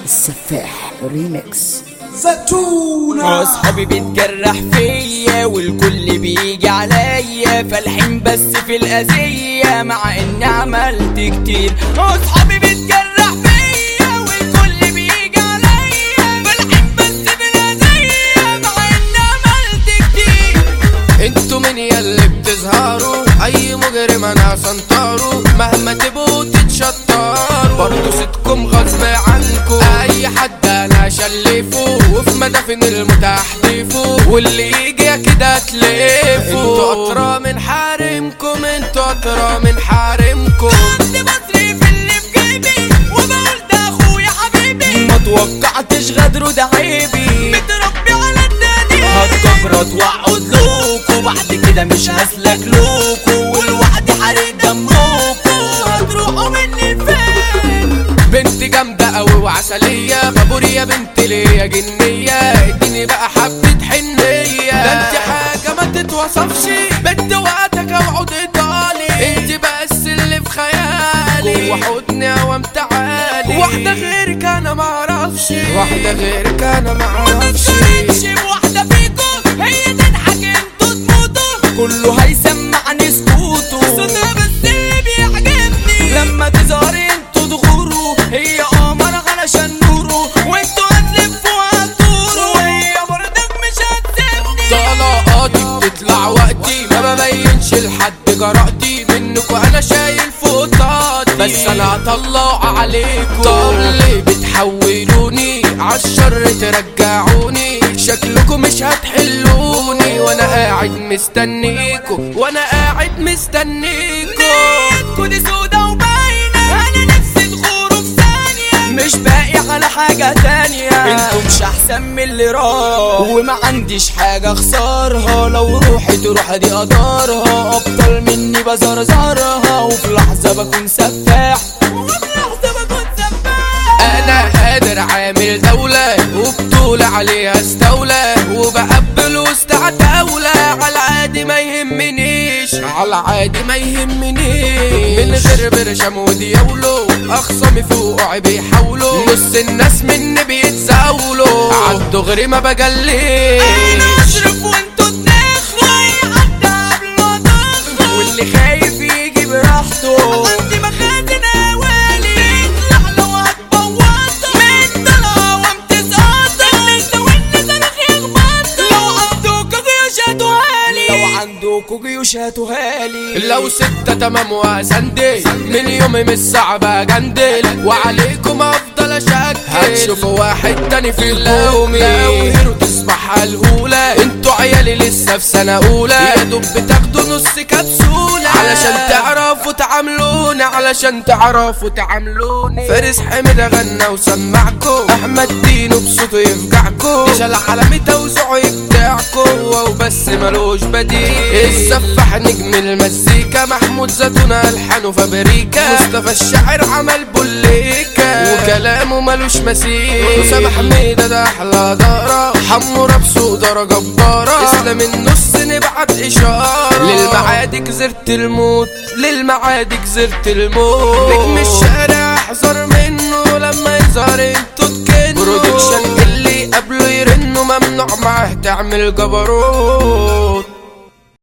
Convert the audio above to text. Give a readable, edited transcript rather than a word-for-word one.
السفاح ريميكس. زتونة اصحابي بيتجرح فيا والكل بيجي عليا فالحين بس في الأذية مع اني عملت كتير. اصحابي بيتجرح فيا والكل بيجي عليا فالحين بس في الأذية مع اني عملت كتير. انتوا من ياللي بتظهروا اي مجرم انا سنطاره مهما تبقوا تتشطروا برضو صدكم غصب عنكم. اي حد انا شلفه وفي مدافن المتاح ضيفه واللي يجي كده تلفه. انتوا اطرى من حارمكم انتوا اطرى من حارمكم. عندي بصرف اللي في جيبي وبقول ده اخويا حبيبي ما توقعتش غدره ده عيبي متربي على الدنيا هتكبرت واقعد لوكو بعد كده مش هسلك لوكو والوعد حرق دموكو هتروحوا مني فين. بنت جامدة قوي وعسلية بابوري يا بنت ليا جنية اديني بقى حبة حنية. ده انت حاجة ما تتوصفش بنت وقتك اوعد ايطالي انت بس اللي في خيالي جوه حضني اوام تعالي. واحدة غيرك انا معرفش واحدة غيرك انا معرفش. واحدة فيكم هي تضحك انتوا تموتوا كله هيسمعني سكوتو صوتها بس اللي بيعجبني لما تظهري انتوا تغوروا هي قمر علشان نورو وانتوا هتلفوا هتدوروا وهي برضك مش هتسيبني. طلقاتي بتطلع وقتي ما ببينش لحد جرأتي منكوا انا شايل فوق طاقتي بس انا هطلع عليكوا. طب ليه بتحولوني عالشر ترجعوني شكلكوا مش هتحلوني وانا قاعد مستنيكوا وانا قاعد مستنيكوا. دي سودا وباينة انا نفسي تغوروا في ثانية مش باقي على حاجة تانية انتوا مش احسن من اللي راح وما عنديش حاجة اخسرها لو روحي تروح دي قدرها ابطال مني بزرزرها وفي لحظة بكون سفاح انا قادر عامل دولة وبطولة عليها استولى وبقبل وسط عتاولة على عادي ما يهمنيش على عادي ما يهمنيش. من غير برشام وديولو اخصامي فوقعي بيحاولوا نص الناس مني بيتزاولوا عالدغري ما بجليش. انا اشرف وانتوا تنخوا حتى قبل ما تخوا واللي خايف يجي براحته عندي مخازن اوالي يطلع لو هتبوظه من طلعه وامتزقاطه انت والناس يخبطوا لو عندكوا جيوش هاتوهالي لو عندكوا جيوش هاتوهالي. لو ستة تمام واسندل من يومي مش صعب اجندل وعليكم افضل اشكل هتشوفوا واحد تاني في القومي لو هيرو تصبح هالهولة انتوا عيالي لسه في سنة اولى يا دوب بتاخدوا نص كبسولة علشان تعرفوا تعاملوني علشان تعرفوا تعاملوني. فارس حميدة غنى وسمعكو احمد دينو بصوته يفجعكو ديشال عالمي توزعه يبدعكو وبس ملوش بديل. السفاح نجم المزيكا محمود زتونة الحانه فابريكا مصطفى الشاعر عمل بوليكا وكلامه ملوش مثيل. وسام حميدة ده احلى دارة حمورة بصودرة جبارة اسلام النص نبعت اشارة للمعادي جزرت الموت للمعادي جزرت الموت. نجم الشارع احذر منه لما يظهر انتوا تكنوا برودكشن اللي قبله يرنوا ممنوع معاه تعمل جبروت.